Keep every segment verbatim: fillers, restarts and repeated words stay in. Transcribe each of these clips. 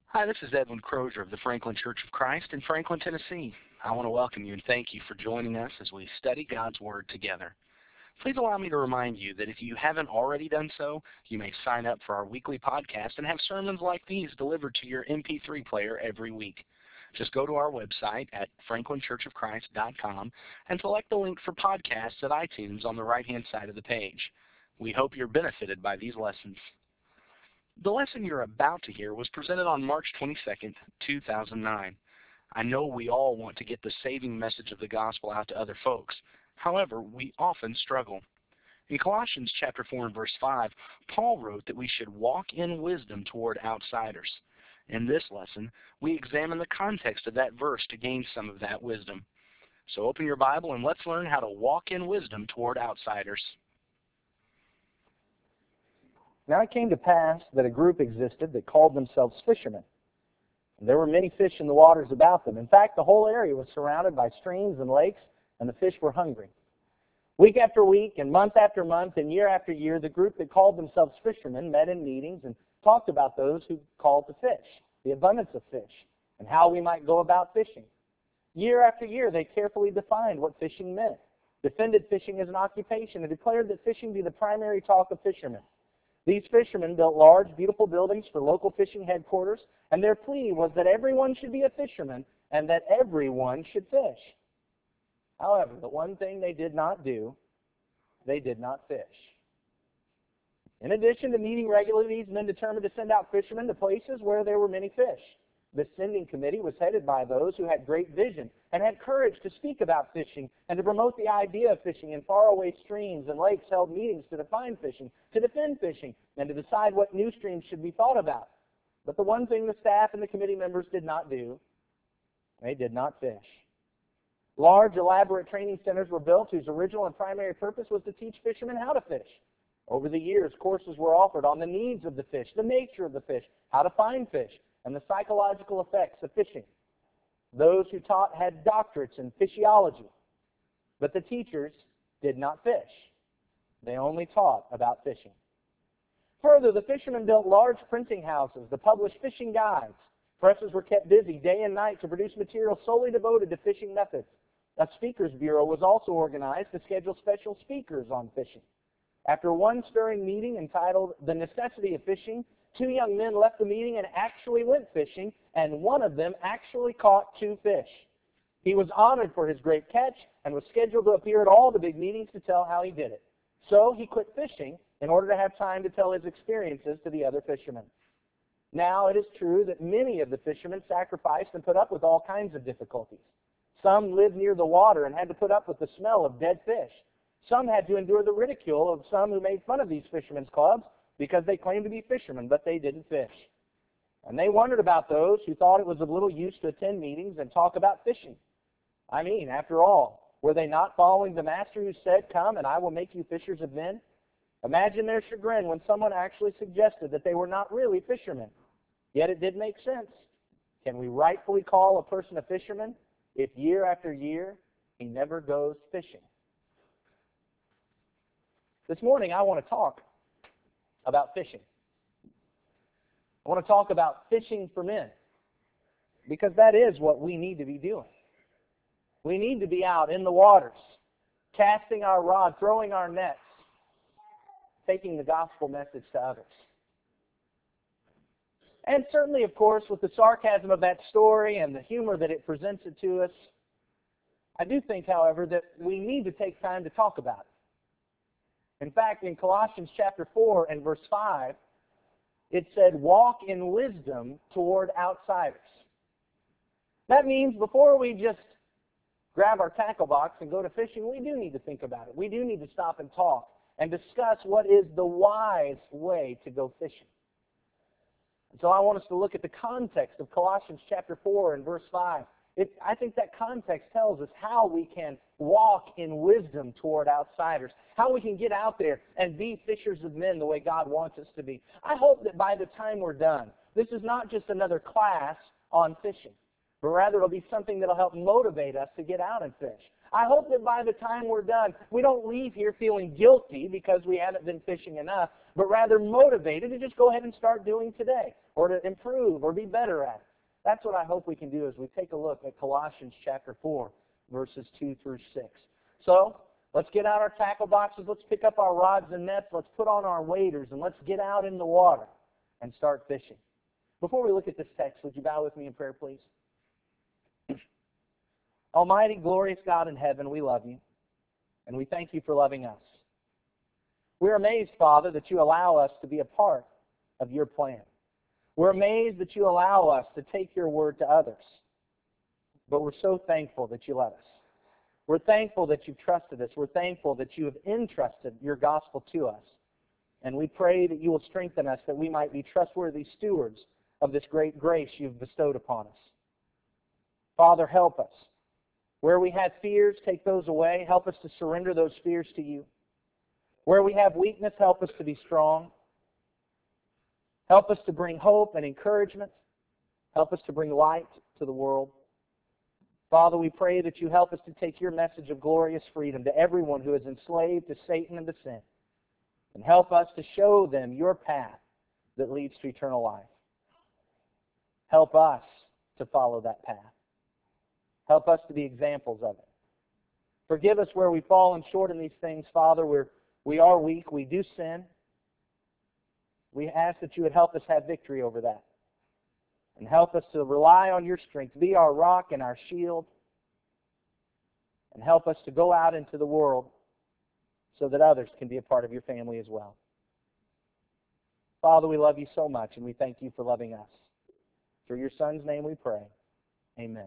Hi, this is Edwin Crozier of the Franklin Church of Christ in Franklin, Tennessee. I want to welcome you and thank you for joining us as we study God's Word together. Please allow me to remind you that if you haven't already done so, you may sign up for our weekly podcast and have sermons like these delivered to your M P three player every week. Just go to our website at franklin church of christ dot com and select the link for podcasts at iTunes on the right-hand side of the page. We hope you're benefited by these lessons. The lesson you're about to hear was presented on March twenty-second, two thousand nine. I know we all want to get the saving message of the gospel out to other folks. However, we often struggle. In Colossians chapter four and verse five, Paul wrote that we should walk in wisdom toward outsiders. In this lesson, we examine the context of that verse to gain some of that wisdom. So open your Bible and let's learn how to walk in wisdom toward outsiders. Now it came to pass that a group existed that called themselves fishermen. And there were many fish in the waters about them. In fact, the whole area was surrounded by streams and lakes, and the fish were hungry. Week after week, and month after month, and year after year, the group that called themselves fishermen met in meetings and talked about those who called to fish, the abundance of fish, and how we might go about fishing. Year after year, they carefully defined what fishing meant, defended fishing as an occupation, and declared that fishing be the primary talk of fishermen. These fishermen built large, beautiful buildings for local fishing headquarters, and their plea was that everyone should be a fisherman and that everyone should fish. However, the one thing they did not do, they did not fish. In addition to meeting regularly, these men determined to send out fishermen to places where there were many fish. This sending committee was headed by those who had great vision and had courage to speak about fishing and to promote the idea of fishing in faraway streams and lakes, held meetings to define fishing, to defend fishing, and to decide what new streams should be thought about. But the one thing the staff and the committee members did not do, they did not fish. Large, elaborate training centers were built whose original and primary purpose was to teach fishermen how to fish. Over the years, courses were offered on the needs of the fish, the nature of the fish, how to find fish, and the psychological effects of fishing. Those who taught had doctorates in physiology, but the teachers did not fish. They only taught about fishing. Further, the fishermen built large printing houses to publish fishing guides. Presses were kept busy day and night to produce material solely devoted to fishing methods. A speakers bureau was also organized to schedule special speakers on fishing. After one stirring meeting entitled The Necessity of Fishing, two young men left the meeting and actually went fishing, and one of them actually caught two fish. He was honored for his great catch and was scheduled to appear at all the big meetings to tell how he did it. So he quit fishing in order to have time to tell his experiences to the other fishermen. Now it is true that many of the fishermen sacrificed and put up with all kinds of difficulties. Some lived near the water and had to put up with the smell of dead fish. Some had to endure the ridicule of some who made fun of these fishermen's clubs because they claimed to be fishermen, but they didn't fish. And they wondered about those who thought it was of little use to attend meetings and talk about fishing. I mean, after all, were they not following the master who said, "Come, and I will make you fishers of men"? Imagine their chagrin when someone actually suggested that they were not really fishermen. Yet it did make sense. Can we rightfully call a person a fisherman if year after year he never goes fishing? This morning I want to talk about fishing. I want to talk about fishing for men, because that is what we need to be doing. We need to be out in the waters, casting our rod, throwing our nets, taking the gospel message to others. And certainly, of course, with the sarcasm of that story and the humor that it presents it to us, I do think, however, that we need to take time to talk about it. In fact, in Colossians chapter four and verse five, it said, "Walk in wisdom toward outsiders." That means before we just grab our tackle box and go to fishing, we do need to think about it. We do need to stop and talk and discuss what is the wise way to go fishing. And so I want us to look at the context of Colossians chapter four and verse five. It, I think that context tells us how we can walk in wisdom toward outsiders, how we can get out there and be fishers of men the way God wants us to be. I hope that by the time we're done, this is not just another class on fishing, but rather it'll be something that'll help motivate us to get out and fish. I hope that by the time we're done, we don't leave here feeling guilty because we haven't been fishing enough. but rather motivated to just go ahead and start doing today, or to improve or be better at it. That's what I hope we can do as we take a look at Colossians chapter four, verses two through six. So, let's get out our tackle boxes, let's pick up our rods and nets, let's put on our waders, and let's get out in the water and start fishing. Before we look at this text, would you bow with me in prayer, please? Almighty, glorious God in heaven, we love you, and we thank you for loving us. We're amazed, Father, that you allow us to be a part of your plan. We're amazed that you allow us to take your word to others. But we're so thankful that you let us. We're thankful that you've trusted us. We're thankful that you have entrusted your gospel to us. And we pray that you will strengthen us, that we might be trustworthy stewards of this great grace you've bestowed upon us. Father, help us. Where we have fears, take those away. Help us to surrender those fears to you. Where we have weakness, help us to be strong. Help us to bring hope and encouragement. Help us to bring light to the world. Father, we pray that you help us to take your message of glorious freedom to everyone who is enslaved to Satan and to sin. And help us to show them your path that leads to eternal life. Help us to follow that path. Help us to be examples of it. Forgive us where we've fallen short in these things, Father. We're, we are weak. We do sin. We ask that you would help us have victory over that. And help us to rely on your strength. Be our rock and our shield. And help us to go out into the world so that others can be a part of your family as well. Father, we love you so much, and we thank you for loving us. Through your Son's name we pray. Amen.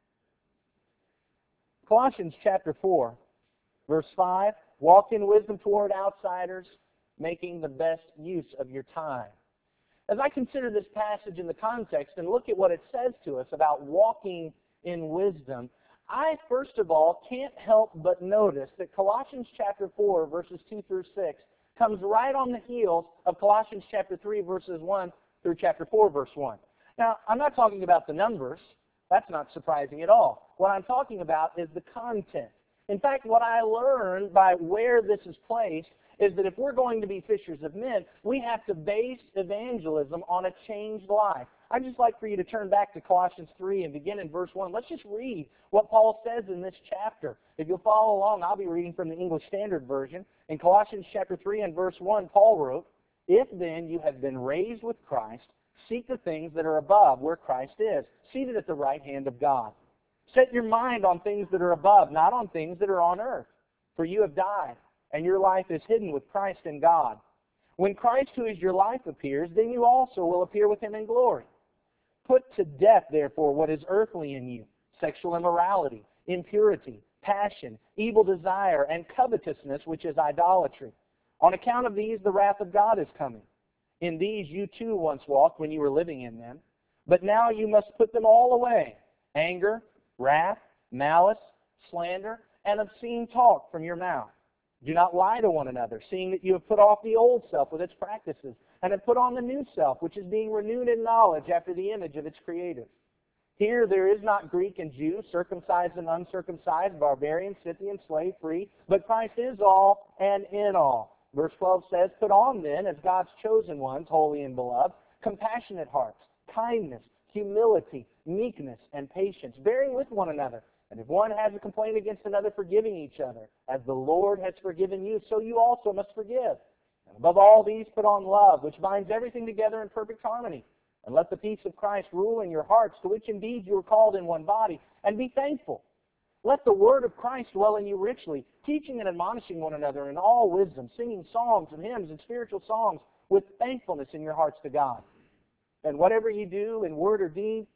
Colossians chapter four, verse five, walk in wisdom toward outsiders, making the best use of your time. As I consider this passage in the context and look at what it says to us about walking in wisdom, I, first of all, can't help but notice that Colossians chapter four, verses two through six, comes right on the heels of Colossians chapter three, verses one through chapter four, verse one. Now, I'm not talking about the numbers. That's not surprising at all. What I'm talking about is the content. In fact, what I learned by where this is placed is that if we're going to be fishers of men, we have to base evangelism on a changed life. I'd just like for you to turn back to Colossians three and begin in verse one. Let's just read what Paul says in this chapter. If you'll follow along, I'll be reading from the English Standard Version. In Colossians chapter three and verse one, Paul wrote, "If then you have been raised with Christ, seek the things that are above, where Christ is, seated at the right hand of God. Set your mind on things that are above, not on things that are on earth. For you have died, and your life is hidden with Christ in God. When Christ, who is your life, appears, then you also will appear with him in glory. Put to death, therefore, what is earthly in you, sexual immorality, impurity, passion, evil desire, and covetousness, which is idolatry. On account of these, the wrath of God is coming. In these you too once walked when you were living in them. But now you must put them all away: anger, wrath, malice, slander, and obscene talk from your mouth. Do not lie to one another, seeing that you have put off the old self with its practices, and have put on the new self, which is being renewed in knowledge after the image of its creator. Here there is not Greek and Jew, circumcised and uncircumcised, barbarian, Scythian, slave, free, but Christ is all and in all." Verse twelve says, "Put on then, as God's chosen ones, holy and beloved, compassionate hearts, kindness, humility, meekness, and patience, bearing with one another. And if one has a complaint against another, forgiving each other. As the Lord has forgiven you, so you also must forgive. And above all these, put on love, which binds everything together in perfect harmony. And let the peace of Christ rule in your hearts, to which indeed you are called in one body, and be thankful. Let the word of Christ dwell in you richly, teaching and admonishing one another in all wisdom, singing psalms and hymns and spiritual songs with thankfulness in your hearts to God. And whatever you do in word or deed,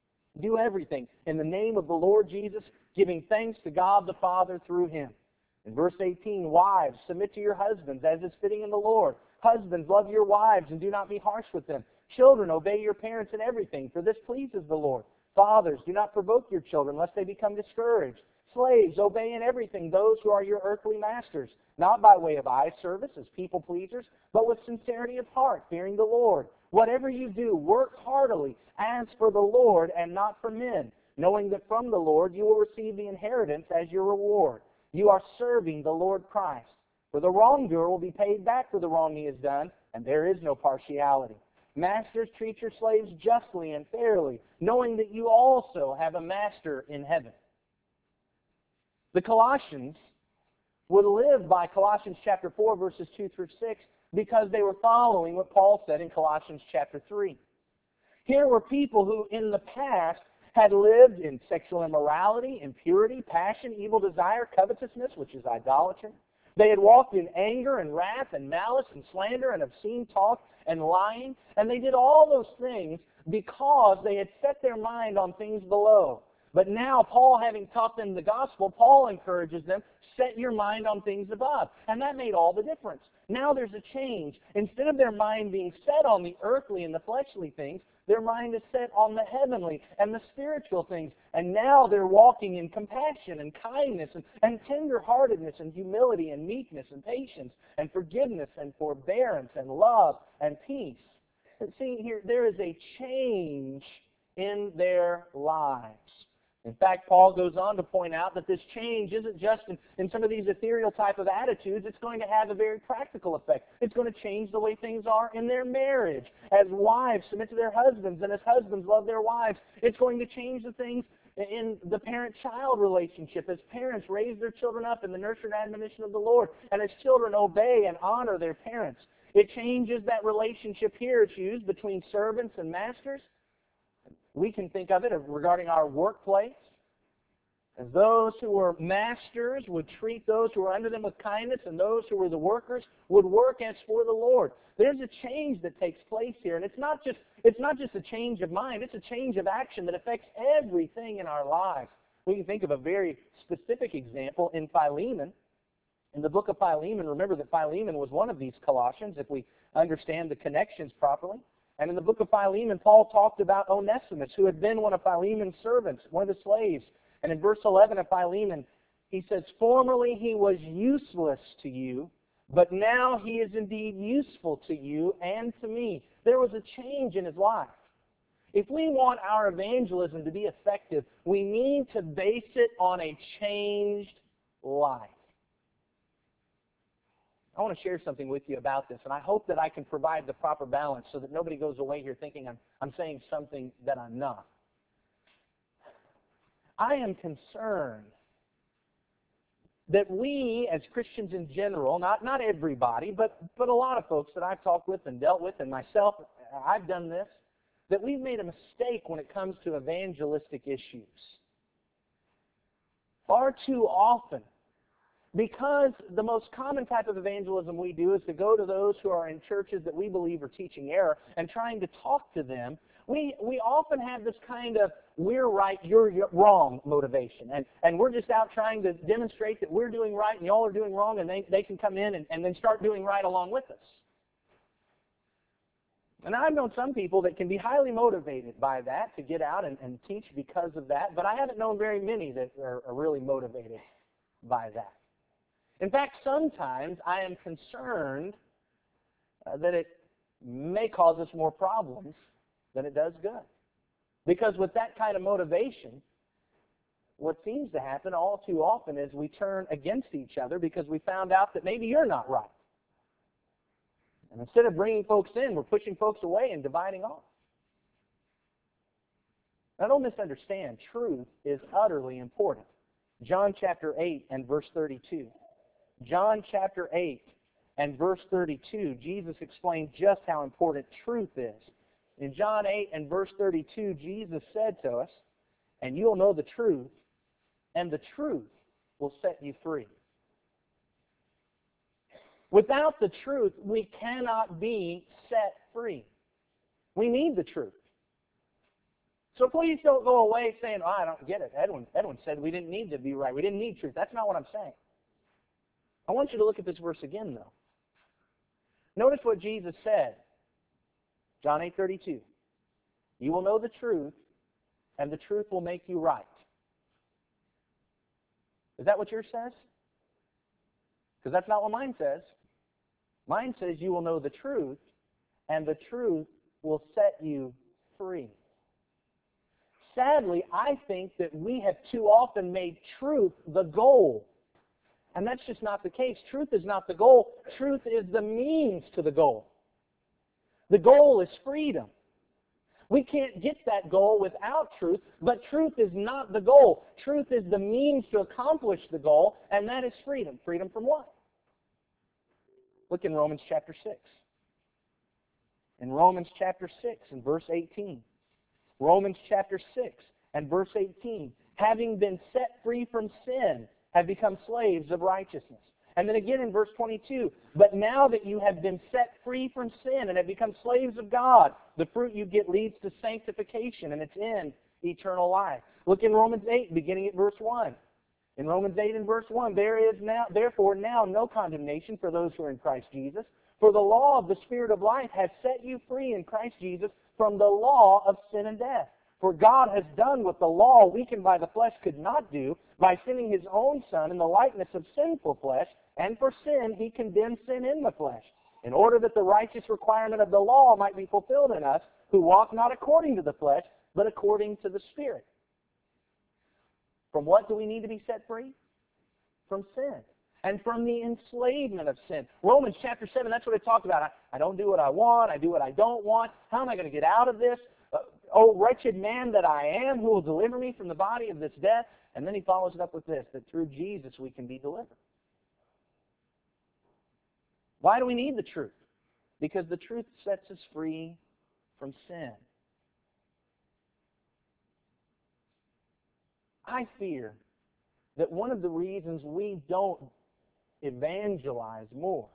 do everything in the name of the Lord Jesus, giving thanks to God the Father through him." In verse eighteen, "Wives, submit to your husbands as is fitting in the Lord. Husbands, love your wives and do not be harsh with them. Children, obey your parents in everything, for this pleases the Lord. Fathers, do not provoke your children, lest they become discouraged. Slaves, obey in everything those who are your earthly masters, not by way of eye service as people pleasers, but with sincerity of heart, fearing the Lord. Whatever you do, work heartily, as for the Lord and not for men, knowing that from the Lord you will receive the inheritance as your reward. You are serving the Lord Christ. For the wrongdoer will be paid back for the wrong he has done, and there is no partiality. Masters, treat your slaves justly and fairly, knowing that you also have a master in heaven. The Colossians would live by Colossians chapter four, verses two through six, because they were following what Paul said in Colossians chapter three. Here were people who in the past had lived in sexual immorality, impurity, passion, evil desire, covetousness, which is idolatry. They had walked in anger and wrath and malice and slander and obscene talk and lying. And they did all those things because they had set their mind on things below. But now, Paul, having taught them the gospel, Paul encourages them, set your mind on things above. And that made all the difference. Now there's a change. Instead of their mind being set on the earthly and the fleshly things, their mind is set on the heavenly and the spiritual things. And now they're walking in compassion and kindness and, and tenderheartedness and humility and meekness and patience and forgiveness and forbearance and love and peace. And see here, there is a change in their lives. In fact, Paul goes on to point out that this change isn't just in, in some of these ethereal type of attitudes. It's going to have a very practical effect. It's going to change the way things are in their marriage. As wives submit to their husbands and as husbands love their wives, it's going to change the things in the parent-child relationship. As parents raise their children up in the nurture and admonition of the Lord, and as children obey and honor their parents. It changes that relationship here. It's used between servants and masters. We can think of it regarding our workplace, as those who were masters would treat those who were under them with kindness, and those who were the workers would work as for the Lord. There's a change that takes place here, and it's not just it's not just a change of mind, it's a change of action that affects everything in our lives. We can think of a very specific example in Philemon. In the book of Philemon, remember that Philemon was one of these Colossians, if we understand the connections properly. And in the book of Philemon, Paul talked about Onesimus, who had been one of Philemon's servants, one of the slaves. And in verse eleven of Philemon, he says, "Formerly he was useless to you, but now he is indeed useful to you and to me." There was a change in his life. If we want our evangelism to be effective, we need to base it on a changed life. I want to share something with you about this, and I hope that I can provide the proper balance so that nobody goes away here thinking I'm, I'm saying something that I'm not. I am concerned that we, as Christians in general, not, not everybody, but, but a lot of folks that I've talked with and dealt with, and myself, I've done this, that we've made a mistake when it comes to evangelistic issues. Far too often, because the most common type of evangelism we do is to go to those who are in churches that we believe are teaching error and trying to talk to them, we, we often have this kind of we're right, you're wrong motivation. And, and we're just out trying to demonstrate that we're doing right and y'all are doing wrong, and they, they can come in and, and then start doing right along with us. And I've known some people that can be highly motivated by that to get out and, and teach because of that, but I haven't known very many that are, are really motivated by that. In fact, sometimes I am concerned uh, that it may cause us more problems than it does good. Because with that kind of motivation, what seems to happen all too often is we turn against each other because we found out that maybe you're not right. And instead of bringing folks in, we're pushing folks away and dividing off. Now, don't misunderstand. Truth is utterly important. John chapter eight and verse thirty-two. John chapter eight and verse thirty-two, Jesus explained just how important truth is. In John eight and verse thirty-two, Jesus said to us, "And you'll know the truth, and the truth will set you free." Without the truth, we cannot be set free. We need the truth. So please don't go away saying, "Oh, I don't get it. Edwin, Edwin said we didn't need to be right. We didn't need truth." That's not what I'm saying. I want you to look at this verse again, though. Notice what Jesus said. John eight thirty-two. "You will know the truth, and the truth will make you right." Is that what yours says? Because that's not what mine says. Mine says you will know the truth, and the truth will set you free. Sadly, I think that we have too often made truth the goal. And that's just not the case. Truth is not the goal. Truth is the means to the goal. The goal is freedom. We can't get that goal without truth, but truth is not the goal. Truth is the means to accomplish the goal, and that is freedom. Freedom from what? Look in Romans chapter six. In Romans chapter six and verse eighteen. Romans chapter six and verse eighteen. Having been set free from sin, have become slaves of righteousness. And then again in verse twenty-two, but now that you have been set free from sin and have become slaves of God, the fruit you get leads to sanctification and its end, eternal life. Look in Romans eight, beginning at verse one. In Romans eight and verse one, there is now, therefore now no condemnation for those who are in Christ Jesus. For the law of the Spirit of life has set you free in Christ Jesus from the law of sin and death. For God has done what the law, weakened by the flesh, could not do by sending His own Son in the likeness of sinful flesh, and for sin He condemned sin in the flesh, in order that the righteous requirement of the law might be fulfilled in us, who walk not according to the flesh, but according to the Spirit. From what do we need to be set free? From sin. And from the enslavement of sin. Romans chapter seven, that's what it talks about. I, I don't do what I want, I do what I don't want. How am I going to get out of this? Uh, oh, wretched man that I am, who will deliver me from the body of this death? And then he follows it up with this, that through Jesus we can be delivered. Why do we need the truth? Because the truth sets us free from sin. I fear that one of the reasons we don't evangelize more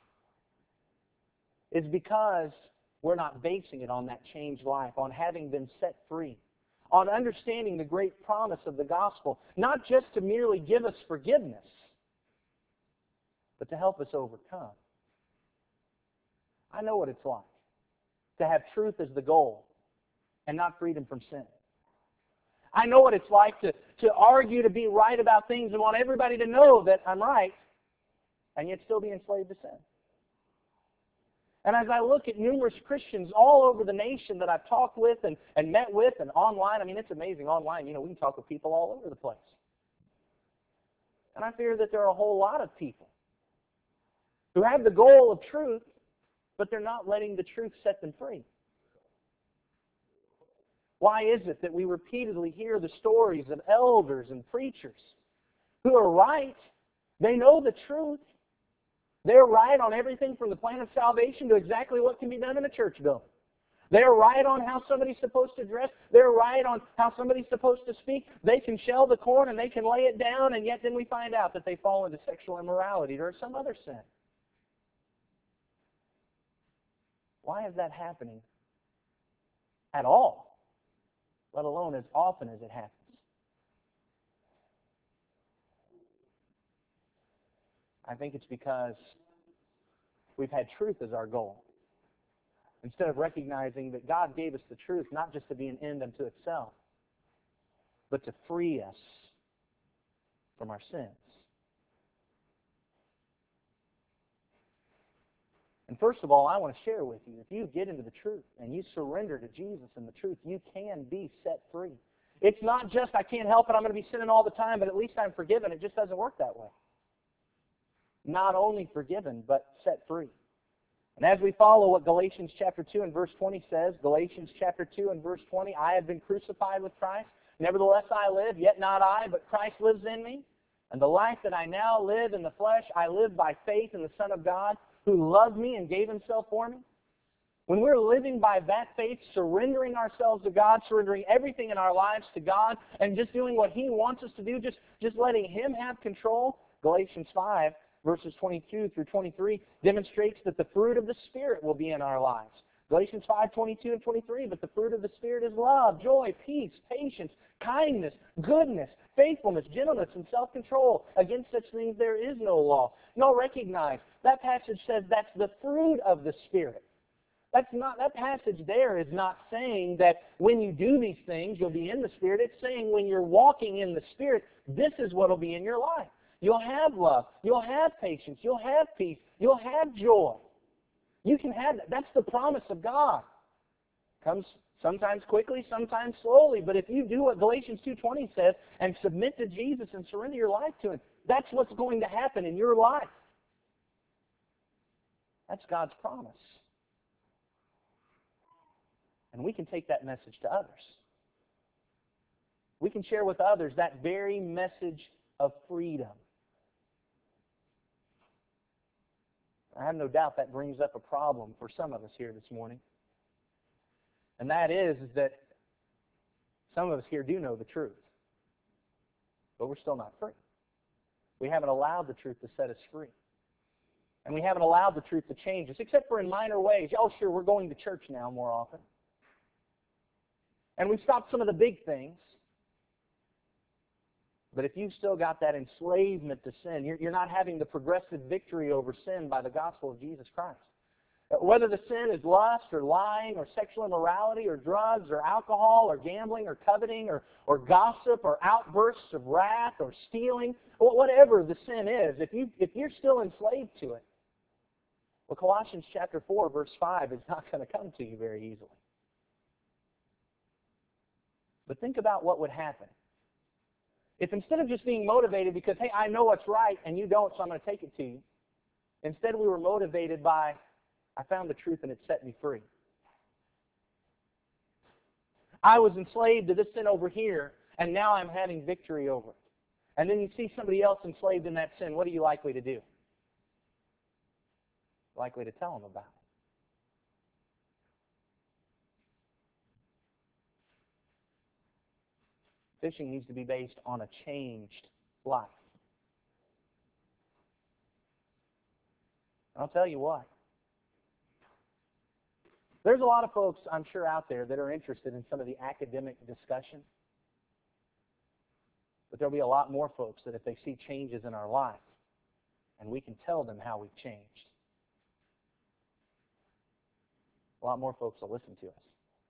is because we're not basing it on that changed life, on having been set free, on understanding the great promise of the gospel, not just to merely give us forgiveness, but to help us overcome. I know what it's like to have truth as the goal and not freedom from sin. I know what it's like to, to argue to be right about things and want everybody to know that I'm right, and yet still be enslaved to sin. And as I look at numerous Christians all over the nation that I've talked with and, and met with and online, I mean, it's amazing online. You know, we can talk with people all over the place. And I fear that there are a whole lot of people who have the goal of truth, but they're not letting the truth set them free. Why is it that we repeatedly hear the stories of elders and preachers who are right? They know the truth. They're right on everything from the plan of salvation to exactly what can be done in a church building. They're right on how somebody's supposed to dress. They're right on how somebody's supposed to speak. They can shell the corn and they can lay it down, and yet then we find out that they fall into sexual immorality or some other sin. Why is that happening at all, let alone as often as it happens? I think it's because we've had truth as our goal, instead of recognizing that God gave us the truth not just to be an end unto itself, but to free us from our sins. And first of all, I want to share with you, if you get into the truth and you surrender to Jesus and the truth, you can be set free. It's not just, I can't help it, I'm going to be sinning all the time, but at least I'm forgiven. It just doesn't work that way. Not only forgiven, but set free. And as we follow what Galatians chapter two and verse twenty says, Galatians chapter two and verse twenty, I have been crucified with Christ. Nevertheless I live, yet not I, but Christ lives in me. And the life that I now live in the flesh, I live by faith in the Son of God, who loved me and gave Himself for me. When we're living by that faith, surrendering ourselves to God, surrendering everything in our lives to God, and just doing what He wants us to do, just, just letting Him have control, Galatians five, verses twenty-two through twenty-three, demonstrates that the fruit of the Spirit will be in our lives. Galatians five, twenty-two and twenty-three, but the fruit of the Spirit is love, joy, peace, patience, kindness, goodness, faithfulness, gentleness, and self-control. Against such things there is no law. No, recognize, that passage says that's the fruit of the Spirit. That's not, that passage there is not saying that when you do these things, you'll be in the Spirit. It's saying when you're walking in the Spirit, this is what will be in your life. You'll have love. You'll have patience. You'll have peace. You'll have joy. You can have that. That's the promise of God. Comes sometimes quickly, sometimes slowly. But if you do what Galatians two twenty says and submit to Jesus and surrender your life to Him, that's what's going to happen in your life. That's God's promise. And we can take that message to others. We can share with others that very message of freedom. I have no doubt that brings up a problem for some of us here this morning. And that is, is that some of us here do know the truth, but we're still not free. We haven't allowed the truth to set us free. And we haven't allowed the truth to change us, except for in minor ways. Oh, sure, we're going to church now more often. And we've stopped some of the big things. But if you've still got that enslavement to sin, you're, you're not having the progressive victory over sin by the gospel of Jesus Christ. Whether the sin is lust or lying or sexual immorality or drugs or alcohol or gambling or coveting or, or gossip or outbursts of wrath or stealing, whatever the sin is, if, you, if you're still enslaved to it, well, Colossians chapter four, verse five is not going to come to you very easily. But think about what would happen if instead of just being motivated because, hey, I know what's right and you don't, so I'm going to take it to you, instead we were motivated by, I found the truth and it set me free. I was enslaved to this sin over here, and now I'm having victory over it. And then you see somebody else enslaved in that sin, what are you likely to do? Likely to tell them about it. Fishing needs to be based on a changed life. I'll tell you what. There's a lot of folks, I'm sure, out there that are interested in some of the academic discussion. But there'll be a lot more folks that if they see changes in our life, and we can tell them how we've changed, a lot more folks will listen to us.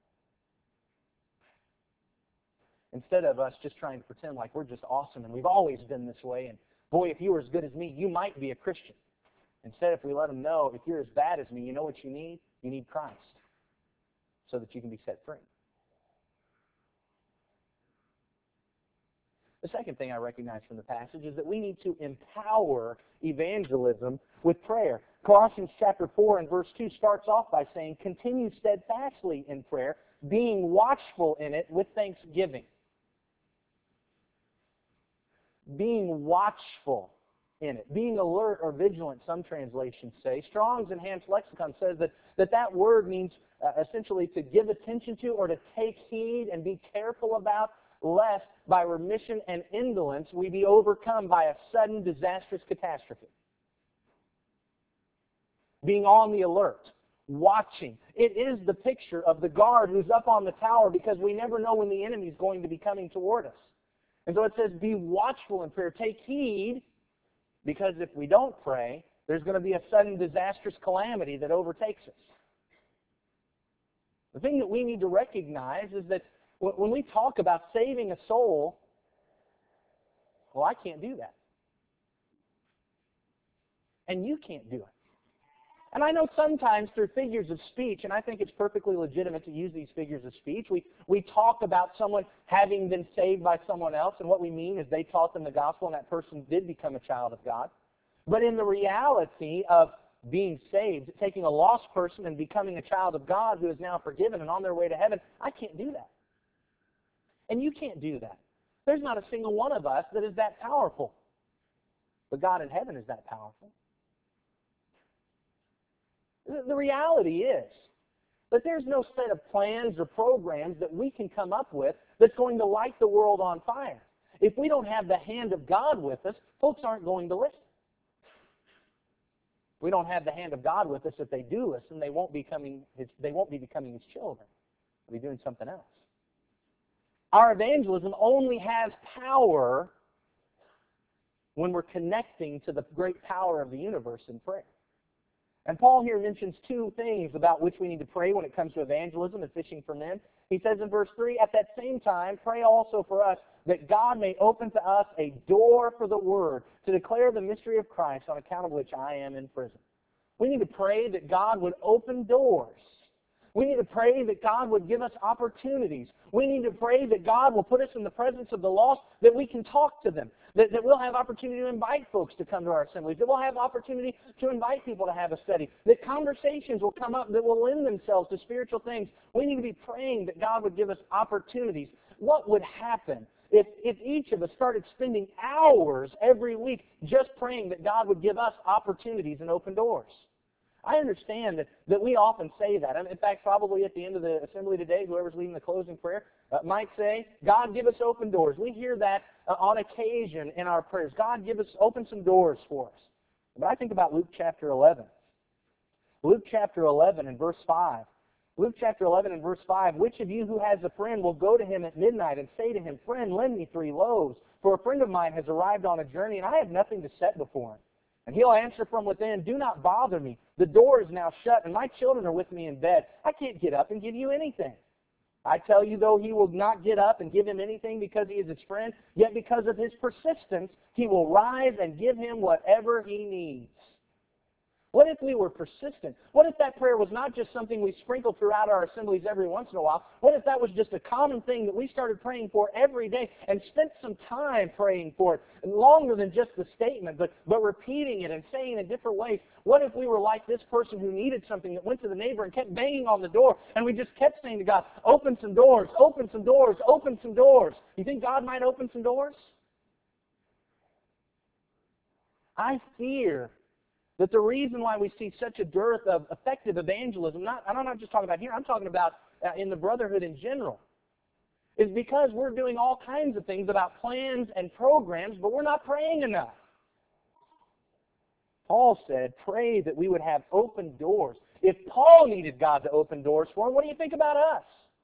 Instead of us just trying to pretend like we're just awesome and we've always been this way, and boy, if you were as good as me, you might be a Christian. Instead, if we let them know, if you're as bad as me, you know what you need? You need Christ so that you can be set free. The second thing I recognize from the passage is that we need to empower evangelism with prayer. Colossians chapter four and verse two starts off by saying, continue steadfastly in prayer, being watchful in it with thanksgiving. Being watchful in it. Being alert or vigilant, some translations say. Strong's Enhanced Lexicon says that that, that word means uh, essentially to give attention to or to take heed and be careful about, lest by remission and indolence we be overcome by a sudden disastrous catastrophe. Being on the alert, watching. It is the picture of the guard who's up on the tower because we never know when the enemy is going to be coming toward us. And so it says, be watchful in prayer. Take heed, because if we don't pray, there's going to be a sudden disastrous calamity that overtakes us. The thing that we need to recognize is that when we talk about saving a soul, well, I can't do that. And you can't do it. And I know sometimes through figures of speech, and I think it's perfectly legitimate to use these figures of speech, we, we talk about someone having been saved by someone else, and what we mean is they taught them the gospel and that person did become a child of God. But in the reality of being saved, taking a lost person and becoming a child of God who is now forgiven and on their way to heaven, I can't do that. And you can't do that. There's not a single one of us that is that powerful. But God in heaven is that powerful. The reality is that there's no set of plans or programs that we can come up with that's going to light the world on fire. If we don't have the hand of God with us, folks aren't going to listen. We don't have the hand of God with us. If they do listen, they won't be becoming his, they won't be becoming His children. They'll be doing something else. Our evangelism only has power when we're connecting to the great power of the universe in prayer. And Paul here mentions two things about which we need to pray when it comes to evangelism and fishing for men. He says in verse three, at that same time, pray also for us that God may open to us a door for the word to declare the mystery of Christ, on account of which I am in prison. We need to pray that God would open doors We need to pray that God would give us opportunities. We need to pray that God will put us in the presence of the lost, that we can talk to them, that, that we'll have opportunity to invite folks to come to our assemblies, that we'll have opportunity to invite people to have a study, that conversations will come up that will lend themselves to spiritual things. We need to be praying that God would give us opportunities. What would happen if, if each of us started spending hours every week just praying that God would give us opportunities and open doors? I understand that, that we often say that. In fact, probably at the end of the assembly today, whoever's leading the closing prayer uh, might say, God, give us open doors. We hear that uh, on occasion in our prayers. God, give us, open some doors for us. But I think about Luke chapter eleven. Luke chapter eleven and verse five. Luke chapter eleven and verse five, which of you who has a friend will go to him at midnight and say to him, friend, lend me three loaves, for a friend of mine has arrived on a journey and I have nothing to set before him. And he'll answer from within, do not bother me. The door is now shut, and my children are with me in bed. I can't get up and give you anything. I tell you, though, he will not get up and give him anything because he is his friend, yet because of his persistence, he will rise and give him whatever he needs. What if we were persistent? What if that prayer was not just something we sprinkled throughout our assemblies every once in a while? What if that was just a common thing that we started praying for every day and spent some time praying for it, longer than just the statement, but, but repeating it and saying it in different ways? What if we were like this person who needed something that went to the neighbor and kept banging on the door, and we just kept saying to God, open some doors, open some doors, open some doors? You think God might open some doors? I fear that the reason why we see such a dearth of effective evangelism, not, I'm not just talking about here, I'm talking about uh, in the brotherhood in general, is because we're doing all kinds of things about plans and programs, but we're not praying enough. Paul said, pray that we would have open doors. If Paul needed God to open doors for him, what do you think about us?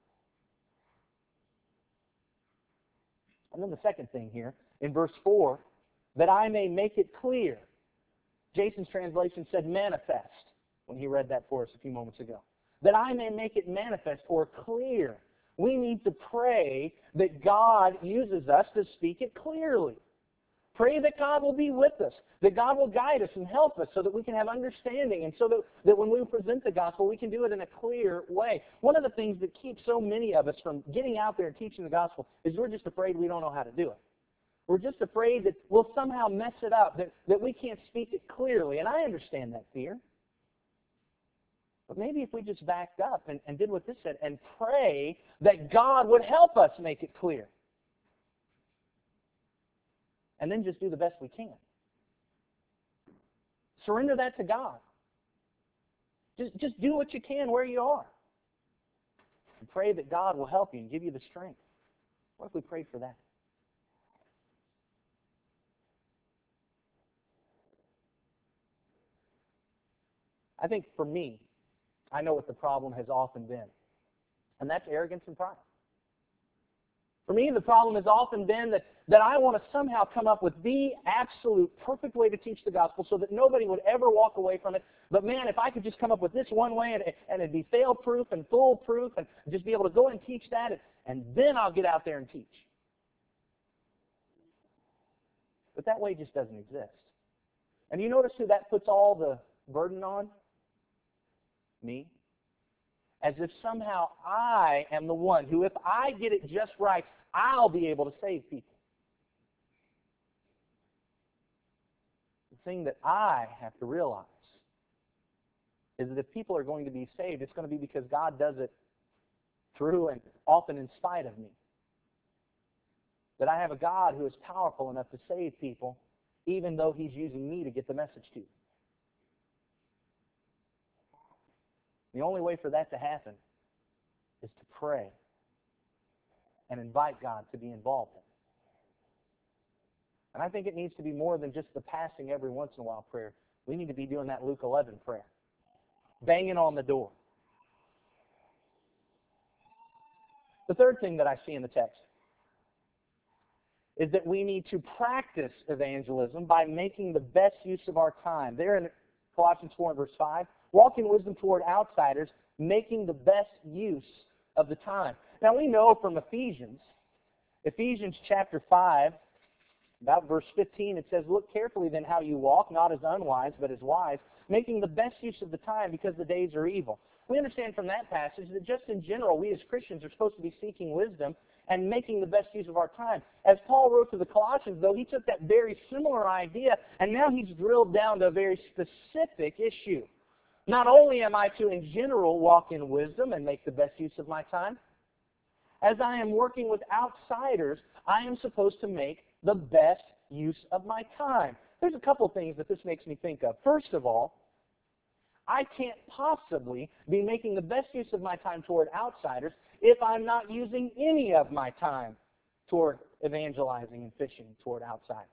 And then the second thing here, in verse four, that I may make it clear. Jason's translation said manifest when he read that for us a few moments ago. That I may make it manifest or clear. We need to pray that God uses us to speak it clearly. Pray that God will be with us, that God will guide us and help us so that we can have understanding and so that, that when we present the gospel, we can do it in a clear way. One of the things that keeps so many of us from getting out there and teaching the gospel is we're just afraid we don't know how to do it. We're just afraid that we'll somehow mess it up, that, that we can't speak it clearly. And I understand that fear. But maybe if we just backed up and, and did what this said and pray that God would help us make it clear. And then just do the best we can. Surrender that to God. Just, just do what you can where you are. And pray that God will help you and give you the strength. What if we prayed for that? I think for me, I know what the problem has often been, and that's arrogance and pride. For me, the problem has often been that, that I want to somehow come up with the absolute perfect way to teach the gospel so that nobody would ever walk away from it. But man, if I could just come up with this one way and, and it'd be fail-proof and foolproof and just be able to go and teach that, and, and then I'll get out there and teach. But that way just doesn't exist. And you notice who that puts all the burden on? Me. As if somehow I am the one who, if I get it just right, I'll be able to save people. The thing that I have to realize is that if people are going to be saved, it's going to be because God does it through and often in spite of me. That I have a God who is powerful enough to save people, even though He's using me to get the message to them. The only way for that to happen is to pray and invite God to be involved in it. And I think it needs to be more than just the passing every once in a while prayer. We need to be doing that Luke eleven prayer. Banging on the door. The third thing that I see in the text is that we need to practice evangelism by making the best use of our time. There in Colossians four and verse five, walk in wisdom toward outsiders, making the best use of the time. Now we know from Ephesians, Ephesians chapter five, about verse fifteen, it says, look carefully then how you walk, not as unwise, but as wise, making the best use of the time because the days are evil. we understand from that passage that just in general, we as Christians are supposed to be seeking wisdom and making the best use of our time. As Paul wrote to the Colossians, though, he took that very similar idea, and now he's drilled down to a very specific issue. Not only am I to, in general, walk in wisdom and make the best use of my time, as I am working with outsiders, I am supposed to make the best use of my time. There's a couple things that this makes me think of. First of all, I can't possibly be making the best use of my time toward outsiders if I'm not using any of my time toward evangelizing and fishing toward outsiders.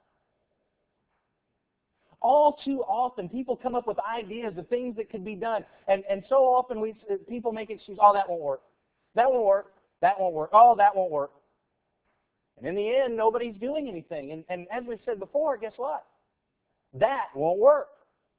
All too often, people come up with ideas of things that could be done, and, and so often we people make excuses, oh, that won't work. That won't work. That won't work. Oh, that won't work. And in the end, nobody's doing anything. And, and as we said before, guess what? That won't work.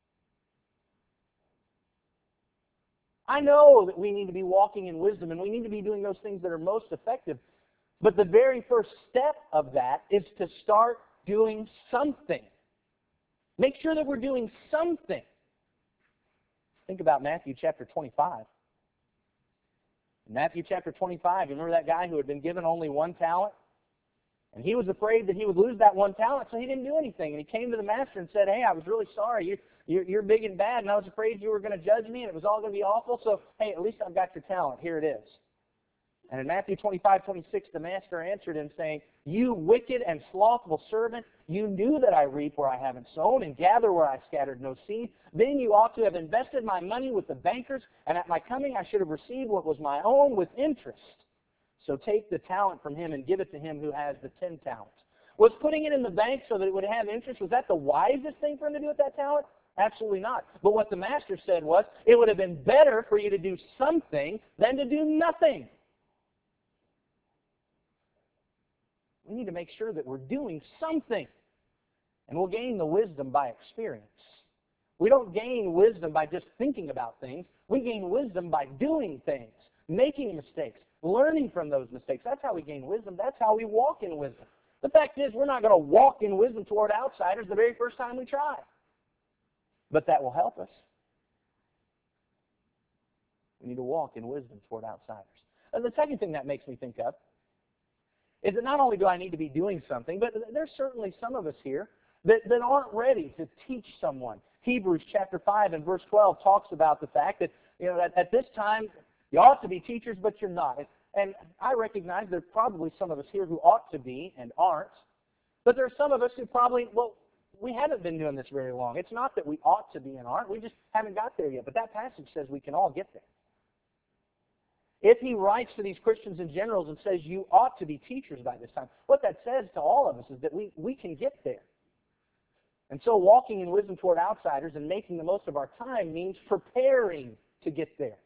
I know that we need to be walking in wisdom, and we need to be doing those things that are most effective. But the very first step of that is to start doing something. Make sure that we're doing something. Think about Matthew chapter twenty-five. In Matthew chapter twenty-five, you remember that guy who had been given only one talent? And he was afraid that he would lose that one talent, so he didn't do anything. And he came to the master and said, hey, I was really sorry. You, you're, you're big and bad, and I was afraid you were going to judge me, and it was all going to be awful. So, hey, at least I've got your talent. Here it is. And in Matthew twenty-five, twenty-six, the master answered him, saying, you wicked and slothful servant, you knew that I reap where I haven't sown and gather where I scattered no seed. Then you ought to have invested my money with the bankers, and at my coming I should have received what was my own with interest. So take the talent from him and give it to him who has the ten talents. Was putting it in the bank so that it would have interest, was that the wisest thing for him to do with that talent? Absolutely not. But what the master said was, it would have been better for you to do something than to do nothing. We need to make sure that we're doing something. And we'll gain the wisdom by experience. We don't gain wisdom by just thinking about things. We gain wisdom by doing things, making mistakes, learning from those mistakes. That's how we gain wisdom. That's how we walk in wisdom. The fact is, we're not going to walk in wisdom toward outsiders the very first time we try. But that will help us. We need to walk in wisdom toward outsiders. And the second thing that makes me think of is that not only do I need to be doing something, but there's certainly some of us here that, that aren't ready to teach someone. Hebrews chapter five and verse twelve talks about the fact that, you know, that at this time you ought to be teachers, but you're not. And I recognize there's probably some of us here who ought to be and aren't. But there are some of us who probably, well, we haven't been doing this very long. It's not that we ought to be and aren't. We just haven't got there yet. But that passage says we can all get there. If he writes to these Christians in general and says you ought to be teachers by this time, what that says to all of us is that we, we can get there. And so walking in wisdom toward outsiders and making the most of our time means preparing to get there.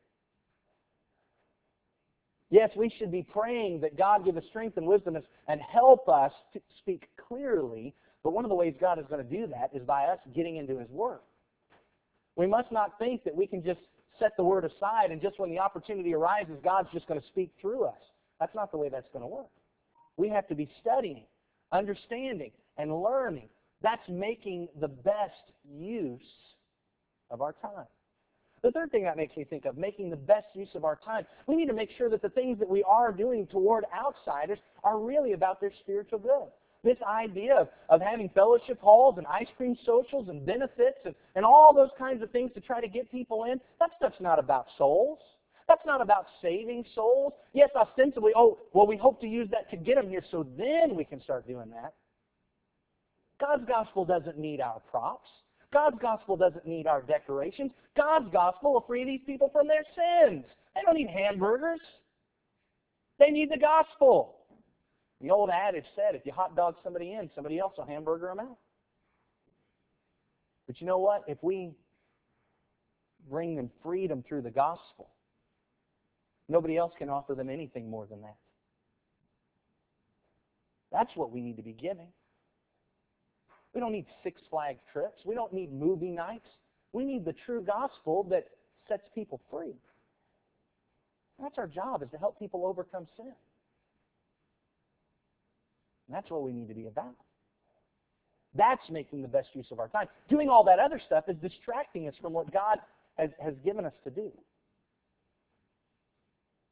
Yes, we should be praying that God give us strength and wisdom and help us to speak clearly, but one of the ways God is going to do that is by us getting into his word. We must not think that we can just set the word aside and just when the opportunity arises, God's just going to speak through us. That's not the way that's going to work. We have to be studying, understanding, and learning. That's making the best use of our time. The third thing that makes me think of making the best use of our time, we need to make sure that the things that we are doing toward outsiders are really about their spiritual good. This idea of, of having fellowship halls and ice cream socials and benefits and, and all those kinds of things to try to get people in, that stuff's not about souls. That's not about saving souls. Yes, ostensibly, oh, well, we hope to use that to get them here so then we can start doing that. God's gospel doesn't need our props. God's gospel doesn't need our decorations. God's gospel will free these people from their sins. They don't need hamburgers. They need the gospel. The old adage said, if you hot dog somebody in, somebody else will hamburger them out. But you know what? If we bring them freedom through the gospel, nobody else can offer them anything more than that. That's what we need to be giving. We don't need Six Flags trips. We don't need movie nights. We need the true gospel that sets people free. That's our job, is to help people overcome sin. And that's what we need to be about. That's making the best use of our time. Doing all that other stuff is distracting us from what God has, has given us to do.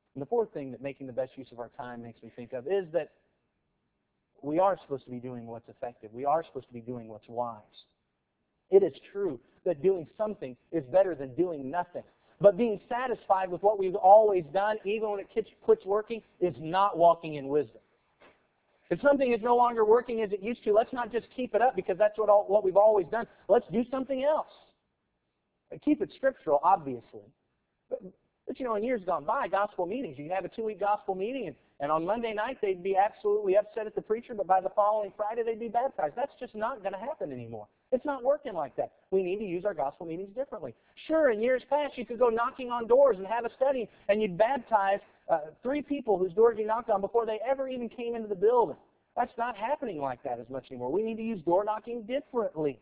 And the fourth thing that making the best use of our time makes me think of is that we are supposed to be doing what's effective. We are supposed to be doing what's wise. It is true that doing something is better than doing nothing. But being satisfied with what we've always done, even when it quits working, is not walking in wisdom. If something is no longer working as it used to, let's not just keep it up because that's what all, what we've always done. Let's do something else. Keep it scriptural, obviously. But, but you know, in years gone by, gospel meetings, you have a two-week gospel meeting, and, and on Monday night they'd be absolutely upset at the preacher, but by the following Friday they'd be baptized. That's just not going to happen anymore. It's not working like that. We need to use our gospel meetings differently. Sure, in years past you could go knocking on doors and have a study, and you'd baptize uh, three people whose doors you knocked on before they ever even came into the building. That's not happening like that as much anymore. We need to use door knocking differently.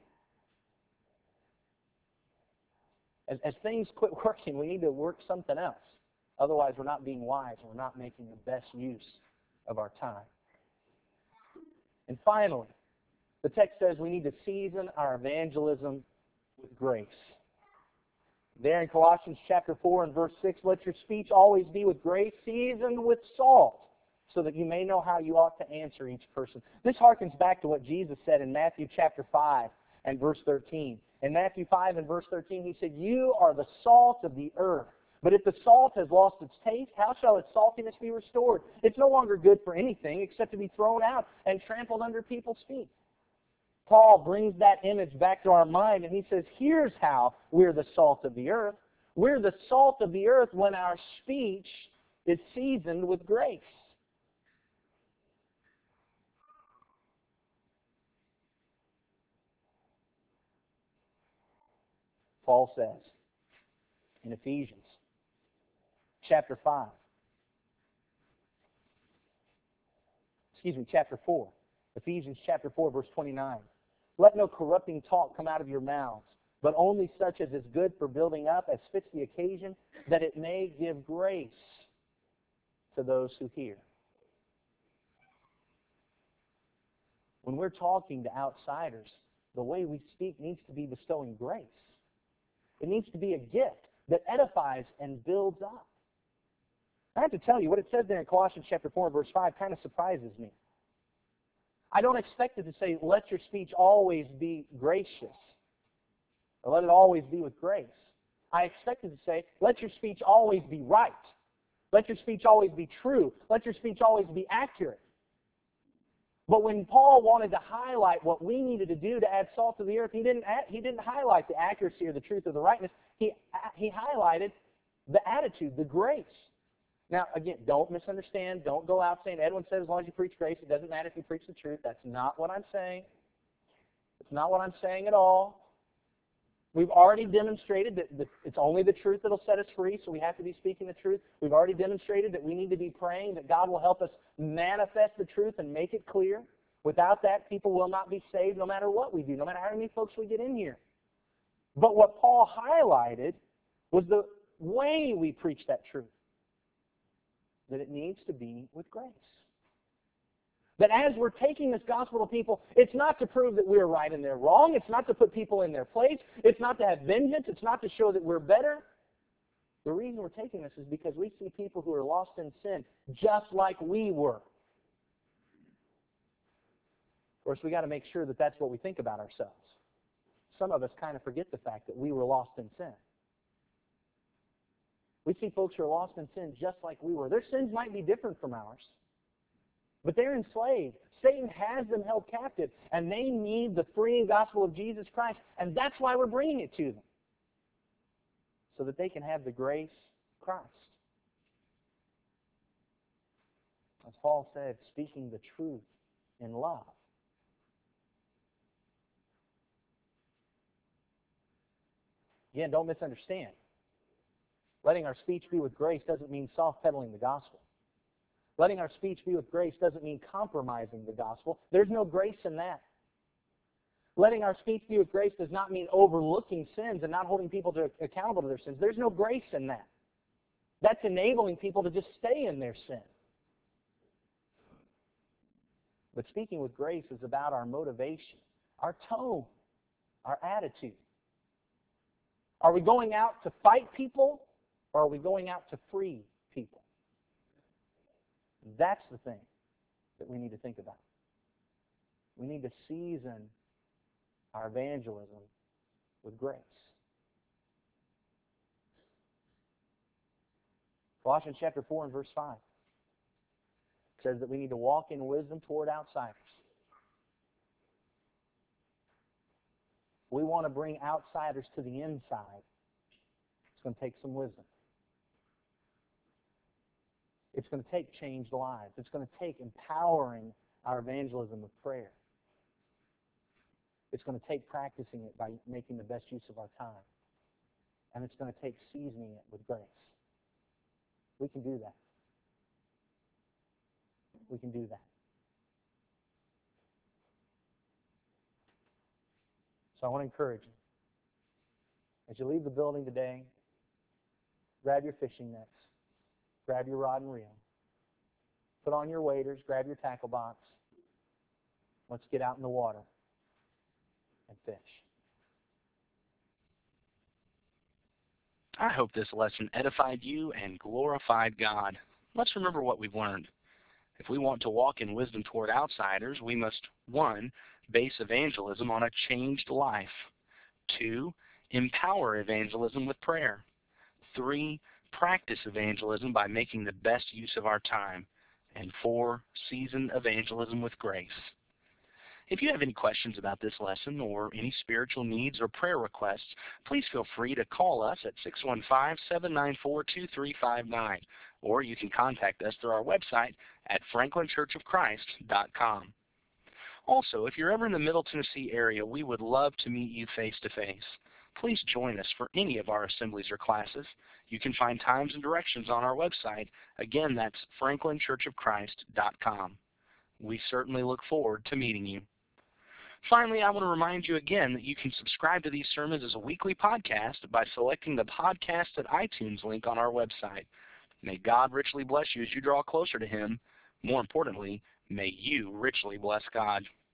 As, as things quit working, we need to work something else. Otherwise, we're not being wise. We're not making the best use of our time. And finally, the text says we need to season our evangelism with grace. There in Colossians chapter four and verse six, let your speech always be with grace, seasoned with salt, so that you may know how you ought to answer each person. This harkens back to what Jesus said in Matthew chapter five and verse thirteen. In Matthew five and verse thirteen, he said, you are the salt of the earth. But if the salt has lost its taste, how shall its saltiness be restored? It's no longer good for anything except to be thrown out and trampled under people's feet. Paul brings that image back to our mind, and he says, here's how we're the salt of the earth. We're the salt of the earth when our speech is seasoned with grace. Paul says in Ephesians chapter five, excuse me, chapter four, Ephesians chapter four, verse twenty-nine. Let no corrupting talk come out of your mouths, but only such as is good for building up as fits the occasion, that it may give grace to those who hear. When we're talking to outsiders, the way we speak needs to be bestowing grace. It needs to be a gift that edifies and builds up. I have to tell you, what it says there in Colossians chapter four, verse five kind of surprises me. I don't expect it to say, let your speech always be gracious, or let it always be with grace. I expect it to say, let your speech always be right. Let your speech always be true. Let your speech always be accurate. But when Paul wanted to highlight what we needed to do to add salt to the earth, he didn't, add, he didn't highlight the accuracy or the truth or the rightness. He, he highlighted the attitude, the grace. Now, again, don't misunderstand. Don't go out saying, Edwin said as long as you preach grace, it doesn't matter if you preach the truth. That's not what I'm saying. It's not what I'm saying at all. We've already demonstrated that the, it's only the truth that will set us free, so we have to be speaking the truth. We've already demonstrated that we need to be praying that God will help us manifest the truth and make it clear. Without that, people will not be saved no matter what we do, no matter how many folks we get in here. But what Paul highlighted was the way we preach that truth, that it needs to be with grace. That as we're taking this gospel to people, it's not to prove that we're right and they're wrong. It's not to put people in their place. It's not to have vengeance. It's not to show that we're better. The reason we're taking this is because we see people who are lost in sin just like we were. Of course, we got to make sure that that's what we think about ourselves. Some of us kind of forget the fact that we were lost in sin. We see folks who are lost in sin just like we were. Their sins might be different from ours, but they're enslaved. Satan has them held captive, and they need the freeing gospel of Jesus Christ, and that's why we're bringing it to them, so that they can have the grace of Christ. As Paul said, speaking the truth in love. Again, don't misunderstand. Letting our speech be with grace doesn't mean soft-pedaling the gospel. Letting our speech be with grace doesn't mean compromising the gospel. There's no grace in that. Letting our speech be with grace does not mean overlooking sins and not holding people to, accountable to their sins. There's no grace in that. That's enabling people to just stay in their sin. But speaking with grace is about our motivation, our tone, our attitude. Are we going out to fight people, or are we going out to free people? that's the thing that we need to think about. We need to season our evangelism with grace. Colossians chapter four and verse five says that we need to walk in wisdom toward outsiders. We want to bring outsiders to the inside. It's going to take some wisdom. It's going to take changed lives. It's going to take empowering our evangelism with prayer. It's going to take practicing it by making the best use of our time. And it's going to take seasoning it with grace. We can do that. We can do that. So I want to encourage you. As you leave the building today, grab your fishing nets, grab your rod and reel, put on your waders, grab your tackle box. Let's get out in the water and fish. I hope this lesson edified you and glorified God. Let's remember what we've learned. If we want to walk in wisdom toward outsiders, we must, one, base evangelism on a changed life. Two, empower evangelism with prayer. Three, practice evangelism by making the best use of our time. And four, season evangelism with grace. If you have any questions about this lesson or any spiritual needs or prayer requests, please feel free to call us at six one five, seven nine four, two three five nine, or you can contact us through our website at franklin church of christ dot com. Also, if you're ever in the Middle Tennessee area, we would love to meet you face-to-face. Please join us for any of our assemblies or classes. You can find times and directions on our website. Again, that's franklin church of christ dot com. We certainly look forward to meeting you. Finally, I want to remind you again that you can subscribe to these sermons as a weekly podcast by selecting the Podcast at iTunes link on our website. May God richly bless you as you draw closer to Him. More importantly, may you richly bless God.